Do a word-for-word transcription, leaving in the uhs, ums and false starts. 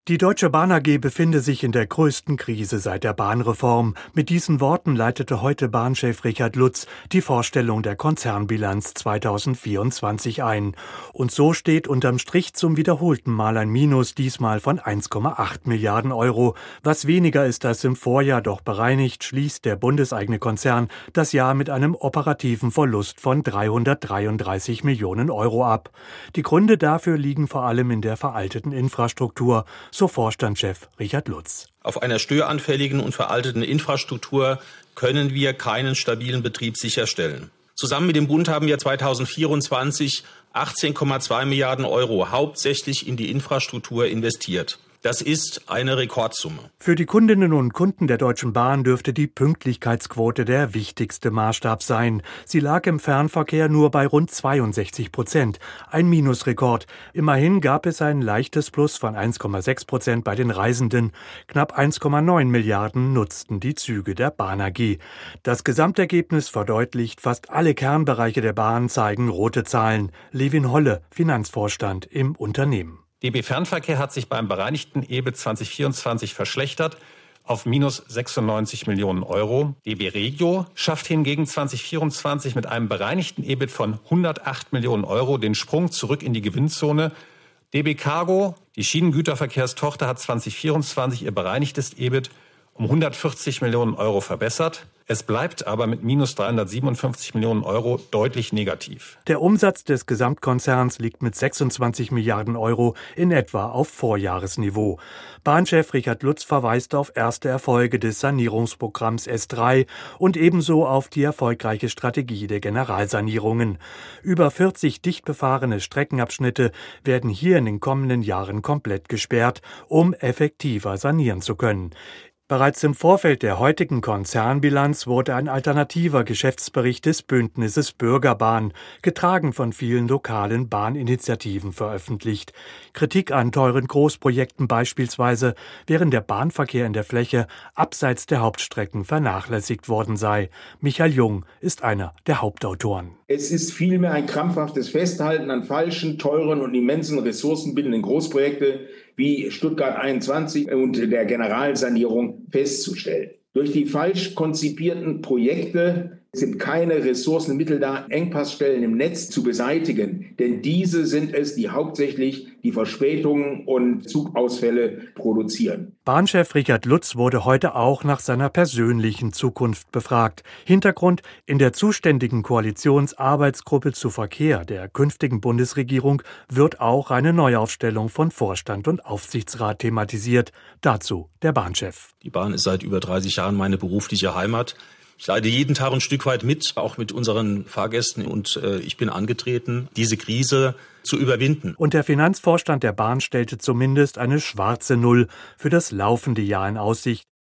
Die Deutsche Bahn A G befinde sich in der größten Krise seit der Bahnreform. Mit diesen Worten leitete heute Bahnchef Richard Lutz die Vorstellung der Konzernbilanz zweitausendvierundzwanzig ein. Und so steht unterm Strich zum wiederholten Mal ein Minus, diesmal von eins Komma acht Milliarden Euro. Was weniger ist als im Vorjahr, doch bereinigt schließt der bundeseigene Konzern das Jahr mit einem operativen Verlust von dreihundertdreiunddreißig Millionen Euro ab. Die Gründe dafür liegen vor allem in der veralteten Infrastruktur, so Vorstandschef Richard Lutz. Auf einer störanfälligen und veralteten Infrastruktur können wir keinen stabilen Betrieb sicherstellen. Zusammen mit dem Bund haben wir zweitausendvierundzwanzig achtzehn Komma zwei Milliarden Euro hauptsächlich in die Infrastruktur investiert. Das ist eine Rekordsumme. Für die Kundinnen und Kunden der Deutschen Bahn dürfte die Pünktlichkeitsquote der wichtigste Maßstab sein. Sie lag im Fernverkehr nur bei rund zweiundsechzig Prozent, ein Minusrekord. Immerhin gab es ein leichtes Plus von eins Komma sechs Prozent bei den Reisenden. Knapp eins Komma neun Milliarden nutzten die Züge der Bahn A G. Das Gesamtergebnis verdeutlicht, fast alle Kernbereiche der Bahn zeigen rote Zahlen. Levin Holle, Finanzvorstand im Unternehmen. D B Fernverkehr hat sich beim bereinigten E B I T zweitausendvierundzwanzig verschlechtert auf minus sechsundneunzig Millionen Euro. D B Regio schafft hingegen zweitausendvierundzwanzig mit einem bereinigten E B I T von hundertacht Millionen Euro den Sprung zurück in die Gewinnzone. D B Cargo, die Schienengüterverkehrstochter, hat zweitausendvierundzwanzig ihr bereinigtes E B I T um hundertvierzig Millionen Euro verbessert. Es bleibt aber mit minus dreihundertsiebenundfünfzig Millionen Euro deutlich negativ. Der Umsatz des Gesamtkonzerns liegt mit sechsundzwanzig Milliarden Euro in etwa auf Vorjahresniveau. Bahnchef Richard Lutz verweist auf erste Erfolge des Sanierungsprogramms S drei und ebenso auf die erfolgreiche Strategie der Generalsanierungen. Über vierzig dicht befahrene Streckenabschnitte werden hier in den kommenden Jahren komplett gesperrt, um effektiver sanieren zu können. Bereits im Vorfeld der heutigen Konzernbilanz wurde ein alternativer Geschäftsbericht des Bündnisses Bürgerbahn, getragen von vielen lokalen Bahninitiativen, veröffentlicht. Kritik an teuren Großprojekten beispielsweise, während der Bahnverkehr in der Fläche abseits der Hauptstrecken vernachlässigt worden sei. Michael Jung ist einer der Hauptautoren. Es ist vielmehr ein krampfhaftes Festhalten an falschen, teuren und immensen ressourcenbindenden Großprojekte wie Stuttgart einundzwanzig und der Generalsanierung festzustellen. Durch die falsch konzipierten Projekte sind keine Ressourcen und Mittel da, Engpassstellen im Netz zu beseitigen. Denn diese sind es, die hauptsächlich die Verspätungen und Zugausfälle produzieren. Bahnchef Richard Lutz wurde heute auch nach seiner persönlichen Zukunft befragt. Hintergrund: In der zuständigen Koalitionsarbeitsgruppe zu Verkehr der künftigen Bundesregierung wird auch eine Neuaufstellung von Vorstand und Aufsichtsrat thematisiert. Dazu der Bahnchef. Die Bahn ist seit über dreißig Jahren meine berufliche Heimat. Ich leide jeden Tag ein Stück weit mit, auch mit unseren Fahrgästen, und äh, ich bin angetreten, diese Krise zu überwinden. Und der Finanzvorstand der Bahn stellte zumindest eine schwarze Null für das laufende Jahr in Aussicht.